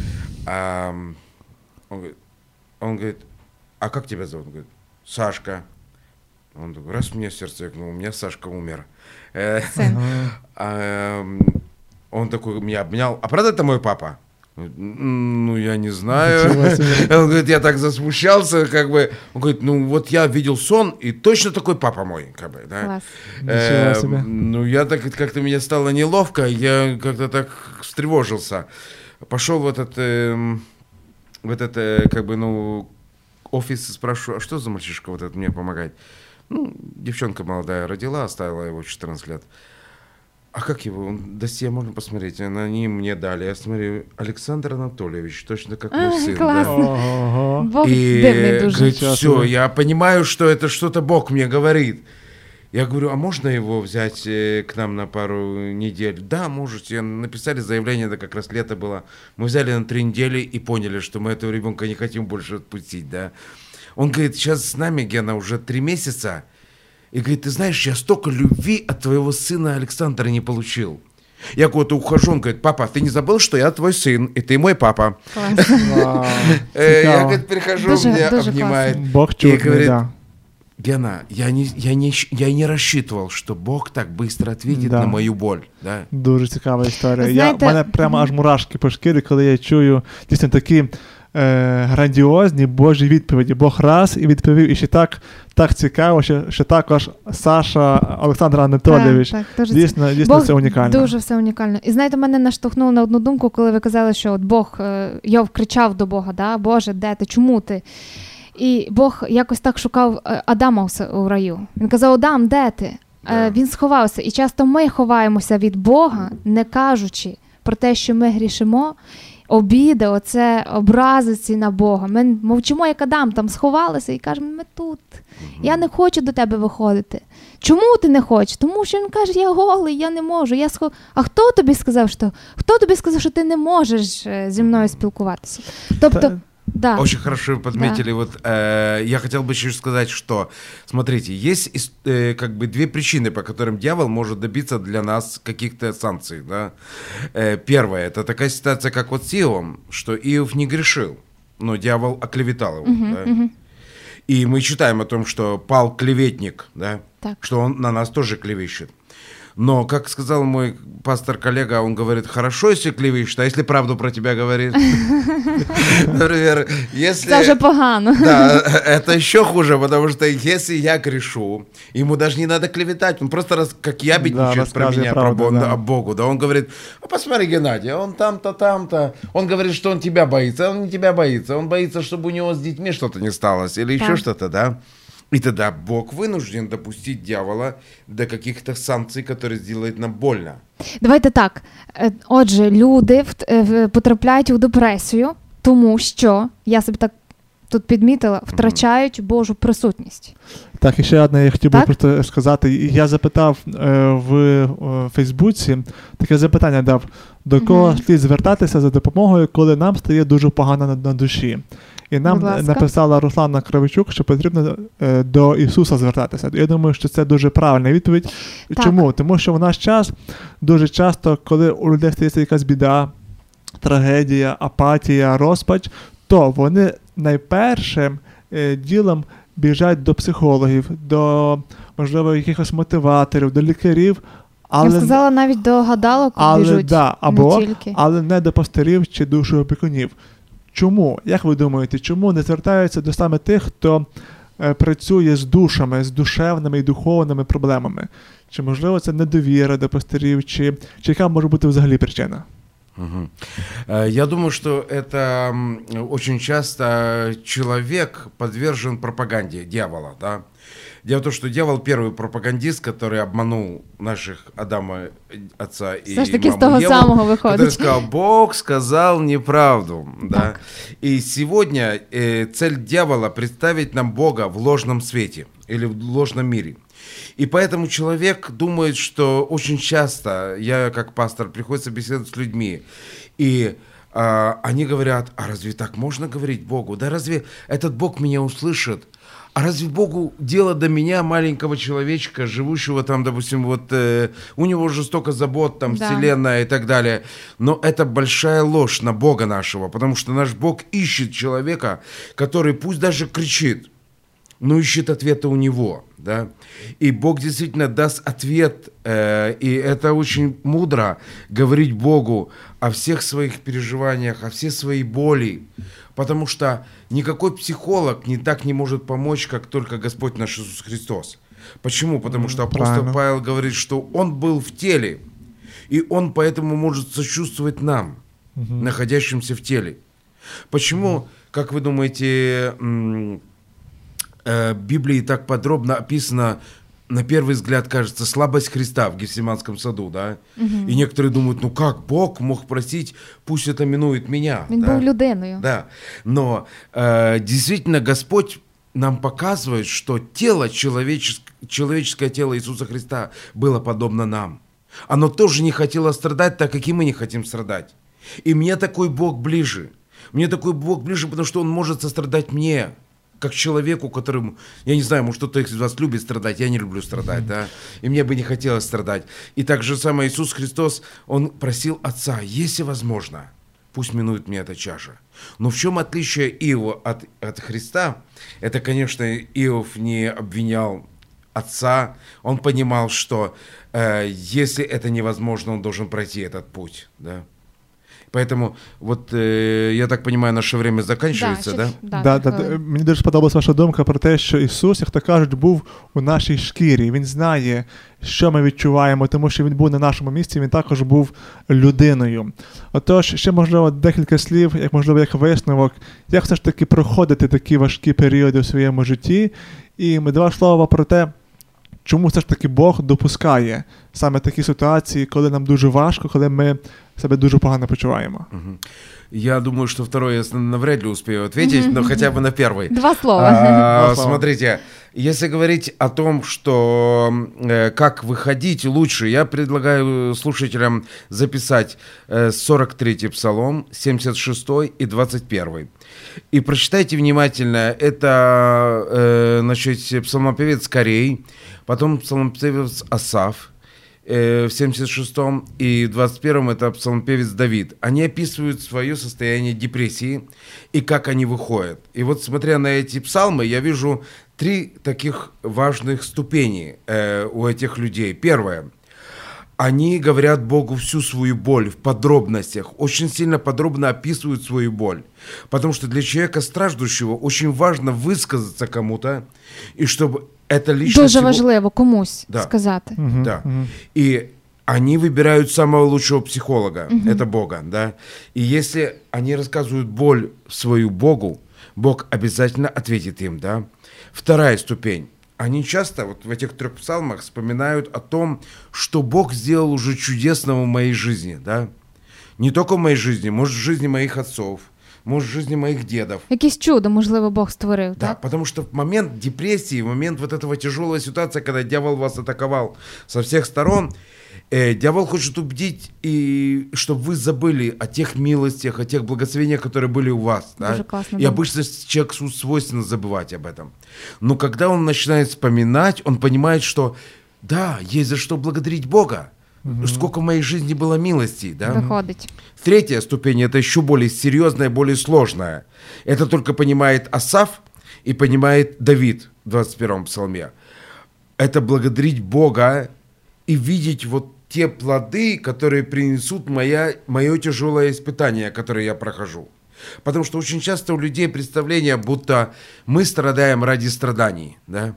[SPEAKER 4] Он говорит, а как тебя зовут? Он говорит, Сашка. Он такой, раз мне сердце ёкнуло, у меня Сашка умер. Он такой меня обнял. А правда это мой папа? Ну, я не знаю. Он говорит, я так засмущался, как бы. Он говорит, ну, вот я видел сон, и точно такой папа мой, как бы, да. Ну, я так, как-то мне стало неловко, я как-то так встревожился. Пошел в этот, как бы, ну, офис, спрашиваю, а что за мальчишка вот этот мне помогает? Ну, девчонка молодая родила, оставила его 14 лет. А как его? Досье можно посмотреть? Они мне дали. Я смотрю, Александр Анатольевич, точно как мой сын.
[SPEAKER 3] Классно. Бог
[SPEAKER 4] дивный дуже. Все, я понимаю, что это что-то Бог мне говорит. Я говорю, а можно его взять к нам на пару недель? Да, можете. Написали заявление, это как раз лето было. Мы взяли на 3 недели и поняли, что мы этого ребенка не хотим больше отпустить, да. Он говорит, сейчас с нами, Гена, уже 3 месяца. И говорит, ты знаешь, я столько любви от твоего сына Александра не получил. Я куда-то ухожу, он говорит, папа, ты не забыл, что я твой сын, и ты мой папа. Я, говорит, прихожу, меня обнимает.
[SPEAKER 2] Бог чудный, да.
[SPEAKER 4] Гена, я не рассчитывал, що Бог так швидко відповідить на мою боль. Да?
[SPEAKER 2] Дуже цікава історія. У мене прямо аж мурашки по шкірі, коли я чую дійсно такі грандіозні Божі відповіді. Бог раз і відповів, і ще так цікаво, що також Саша Олександр Анатолійович. Дійсно це унікально.
[SPEAKER 3] Дуже все унікально. І знаєте, мене наштовхнуло на одну думку, коли ви казали, що от Бог, Йов кричав до Бога, да? Боже, де ти, чому ти? І Бог якось так шукав Адама у раю. Він казав, Адам, де ти? Він сховався. І часто ми ховаємося від Бога, не кажучи про те, що ми грішимо. Обіди, оце образи ці на Бога. Ми мовчимо, як Адам, там сховалися і кажемо, ми тут. Я не хочу до тебе виходити. Чому ти не хочеш? Тому що він каже, я голий, я не можу. А хто тобі сказав, що ти не можеш зі мною спілкуватися? Тобто, да.
[SPEAKER 4] Очень хорошо вы подметили. Да. Вот, я хотел бы еще сказать, что, смотрите, есть как бы 2 причины, по которым дьявол может добиться для нас каких-то санкций. Да? Первое, это такая ситуация, как вот с Иовом, что Иов не грешил, но дьявол оклеветал его. Да? И мы читаем о том, что пал клеветник, да? Что он на нас тоже клевещет. Но, как сказал мой пастор-коллега, он говорит, хорошо, если клевещет, а если правду про тебя говорит? Например, если...
[SPEAKER 3] Это уже погано.
[SPEAKER 4] Да, это еще хуже, потому что если я грешу, ему даже не надо клеветать, он просто, как я бедничает про меня, про Богу, да, он говорит, посмотри, Геннадий, он там-то, он говорит, что он тебя боится, он не тебя боится, он боится, чтобы у него с детьми что-то не сталось, или еще что-то, да. И тогда Бог вынужден допустить дьявола до каких-то санкций, которые сделают нам больно.
[SPEAKER 3] Давайте так. Отже, люди потрапляють у депресію, тому що, я собі так тут підмітила, втрачають Божу присутність.
[SPEAKER 2] Так, і ще одне я хотів би
[SPEAKER 3] Так?
[SPEAKER 2] просто сказати. Я запитав в Фейсбуці, таке запитання дав, до кого слід звертатися за допомогою, коли нам стає дуже погано на душі. І нам
[SPEAKER 3] Будь ласка.
[SPEAKER 2] написала Руслана Кравчук, що потрібно до Ісуса звертатися. Я думаю, що це дуже правильна відповідь.
[SPEAKER 3] Так.
[SPEAKER 2] Чому? Тому що в наш час дуже часто, коли у людей стається якась біда, трагедія, апатія, розпач, то вони найпершим ділом біжать до психологів, до, можливо, якихось мотиваторів, до лікарів,
[SPEAKER 3] Я сказала, навіть до гадалок біжуть,
[SPEAKER 2] да,
[SPEAKER 3] не тільки.
[SPEAKER 2] але не до пастирів чи душоопікунів. Чому? Як ви думаєте, чому не звертаються до саме тих, хто працює з душами, з душевними і духовними проблемами? Чи, можливо, це недовіра до пастирів, чи яка може бути взагалі причина?
[SPEAKER 4] Я думаю, что это очень часто человек подвержен пропаганде дьявола, да. Дело в том, что дьявол первый пропагандист, который обманул наших Адама, отца и
[SPEAKER 3] Все ж таки
[SPEAKER 4] маму
[SPEAKER 3] з того
[SPEAKER 4] Еву,
[SPEAKER 3] самого
[SPEAKER 4] который
[SPEAKER 3] виходить.
[SPEAKER 4] сказал, Бог сказал неправду, да.
[SPEAKER 3] Так.
[SPEAKER 4] И сегодня цель дьявола представить нам Бога в ложном свете или в ложном мире. И поэтому человек думает, что очень часто, я как пастор, приходится беседовать с людьми, и они говорят, а разве так можно говорить Богу? Да разве этот Бог меня услышит? А разве Богу дело до меня, маленького человечка, живущего там, допустим, вот у него же столько забот, там,
[SPEAKER 3] Да.
[SPEAKER 4] вселенная и так далее. Но это большая ложь на Бога нашего, потому что наш Бог ищет человека, который пусть даже кричит, но ищет ответа у него, да, и Бог действительно даст ответ, и это очень мудро говорить Богу о всех своих переживаниях, о всех своей боли, потому что никакой психолог так не может помочь, как только Господь наш Иисус Христос. Почему? Потому что апостол
[SPEAKER 2] Правильно.
[SPEAKER 4] Павел говорит, что Он был в теле, и Он поэтому может сочувствовать нам, находящимся в теле. Почему, как вы думаете, в Библии так подробно описано, на первый взгляд, кажется, слабость Христа в Гефсиманском саду, да? И некоторые думают, ну как Бог мог простить, пусть это минует меня.
[SPEAKER 3] Він
[SPEAKER 4] да?
[SPEAKER 3] був людиною.
[SPEAKER 4] Да, но действительно Господь нам показывает, что тело, человеческое тело Иисуса Христа было подобно нам. Оно тоже не хотело страдать, так как и мы не хотим страдать. И мне такой Бог ближе. Мне такой Бог ближе, потому что Он может сострадать мне, как человеку, которому, я не знаю, может кто-то из вас любит страдать, я не люблю страдать, да, и мне бы не хотелось страдать. И так же самое Иисус Христос, Он просил Отца, если возможно, пусть минует мне эта чаша. Но в чем отличие Иова от Христа? Это, конечно, Иов не обвинял Отца, он понимал, что если это невозможно, он должен пройти этот путь, да. Поэтому, вот, я так понимаю, наше время заканчивается, да?
[SPEAKER 2] Мені дуже сподобалась ваша думка про те, що Ісус, як то кажуть, був у нашій шкірі. Він знає, що ми відчуваємо, тому що Він був на нашому місці, Він також був людиною. Отож, ще, можливо, декілька слів, як висновок, як все ж таки проходити такі важкі періоди у своєму житті. І два слова про те, чому все ж таки Бог допускає саме такі ситуації, коли нам дуже важко, коли ми себя дуже погано почуваємо.
[SPEAKER 4] Я думаю, что второй я навряд ли успею ответить, но хотя бы на первый.
[SPEAKER 3] Два слова.
[SPEAKER 4] Смотрите, если говорить о том, что как выходить лучше, я предлагаю слушателям записать 43-й Псалом, 76-й и 21-й. И прочитайте внимательно, это, значит, псалмопевец Корей, потом псалмопевец Асаф, в 76-м и в 21-м это псалмопевец Давид. Они описывают свое состояние депрессии и как они выходят. И вот смотря на эти псалмы, я вижу 3 таких важных ступени у этих людей. Первое. Они говорят Богу всю свою боль в подробностях, очень сильно подробно описывают свою боль. Потому что для человека страждущего очень важно высказаться кому-то, и чтобы это лично...
[SPEAKER 3] Дуже важливо комусь сказати.
[SPEAKER 4] Да. И они выбирают самого лучшего психолога, это Бога, да. И если они рассказывают боль свою Богу, Бог обязательно ответит им, да. Вторая ступень. Они часто вот в этих 3 псалмах вспоминают о том, что Бог сделал уже чудесного в моей жизни, да. Не только в моей жизни, может, в жизни моих отцов, может, в жизни моих дедов.
[SPEAKER 3] Якесь чудо, можливо, Бог створив,
[SPEAKER 4] Да,
[SPEAKER 3] так?
[SPEAKER 4] потому что в момент депрессии, в момент вот этого тяжелой ситуации, когда дьявол вас атаковал со всех сторон, дьявол хочет убедить, и чтобы вы забыли о тех милостях, о тех благословениях, которые были у вас. Да?
[SPEAKER 3] Дуже класно,
[SPEAKER 4] И
[SPEAKER 3] да.
[SPEAKER 4] обычно человеку свойственно забывать об этом. Но когда он начинает вспоминать, он понимает, что да, есть за что благодарить Бога. Сколько в моей жизни было милостей. Да?
[SPEAKER 3] Доходить.
[SPEAKER 4] Третья ступень – это еще более серьезная, более сложная. Это только понимает Асаф и понимает Давид в 21-м псалме. Это благодарить Бога и видеть вот те плоды, которые принесут мое тяжелое испытание, которое я прохожу. Потому что очень часто у людей представление, будто мы страдаем ради страданий. Да?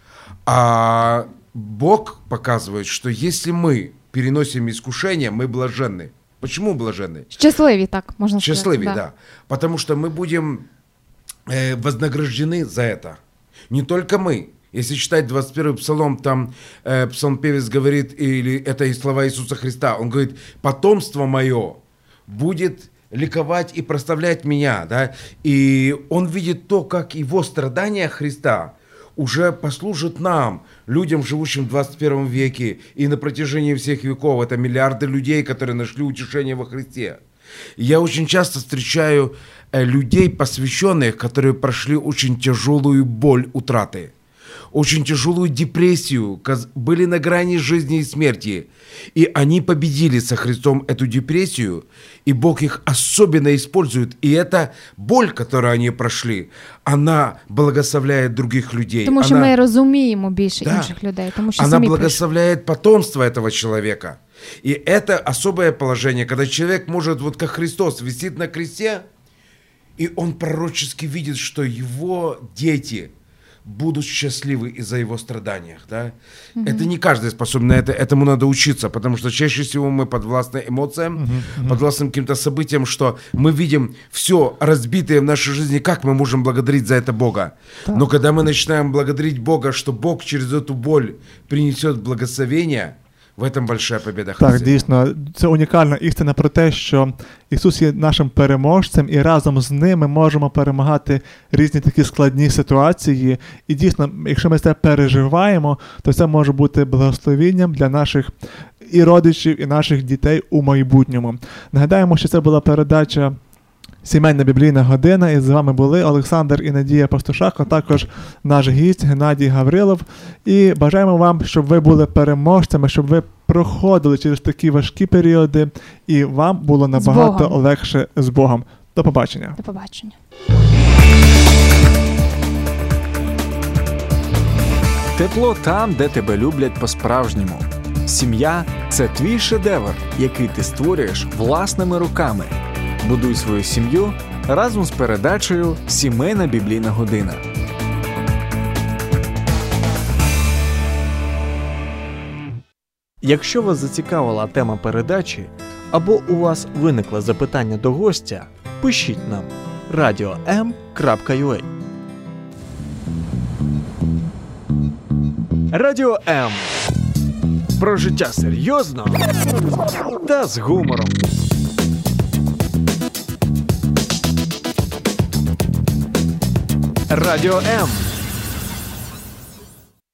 [SPEAKER 4] А Бог показывает, что если мы переносим искушения, мы блаженны. Почему блаженны?
[SPEAKER 3] Щасливі, так, можна сказати.
[SPEAKER 4] Счастливее, да. Потому что мы будем вознаграждены за это. Не только мы. Если читать 21-й псалом, там псалмопевец говорит, или это и слова Иисуса Христа, он говорит, потомство мое будет ликовать и прославлять меня. Да? И он видит то, как его страдания Христа уже послужит нам, людям, живущим в 21 веке, и на протяжении всех веков. Это миллиарды людей, которые нашли утешение во Христе. Я очень часто встречаю людей, посвященных, которые прошли очень тяжелую боль утраты, очень тяжелую депрессию, были на грани жизни и смерти. И они победили со Христом эту депрессию, и Бог их особенно использует. И эта боль, которую они прошли, она благословляет других людей.
[SPEAKER 3] Тому що ми розуміємо більше
[SPEAKER 4] Да.
[SPEAKER 3] інших людей, тому що
[SPEAKER 4] Она
[SPEAKER 3] самі прийшли.
[SPEAKER 4] благословляет потомство этого человека. И это особое положение, когда человек может, вот как Христос, висит на кресте, и он пророчески видит, что его дети будут счастливы из-за его страданий. Да? Это не каждый способен на это, этому надо учиться, потому что чаще всего мы подвластны эмоциям, подвластны каким-то событиям, что мы видим все разбитое в нашей жизни, как мы можем благодарить за это Бога.
[SPEAKER 2] Да.
[SPEAKER 4] Но когда мы начинаем благодарить Бога, что Бог через эту боль принесет благословение, в этом большая победа Христа.
[SPEAKER 2] Так, дійсно, це унікальна істина про те, що Ісус є нашим переможцем, і разом з ним ми можемо перемагати різні такі складні ситуації. І дійсно, якщо ми це переживаємо, то це може бути благословенням для наших і родичів, і наших дітей у майбутньому. Нагадаємо, що це була передача «Сімейна біблійна година», і з вами були Олександр і Надія Пастушак, а також наш гість Геннадій Гаврилов. І бажаємо вам, щоб ви були переможцями, щоб ви проходили через такі важкі періоди, і вам було набагато легше з Богом. До побачення.
[SPEAKER 3] До побачення.
[SPEAKER 1] Тепло там, де тебе люблять по-справжньому. Сім'я – це твій шедевр, який ти створюєш власними руками. Будуй свою сім'ю разом з передачею «Сімейна біблійна година».
[SPEAKER 5] Якщо вас зацікавила тема передачі, або у вас виникло запитання до гостя, пишіть нам radio.m.ua. Радіо М. Про життя серйозно та з гумором. Радіо М.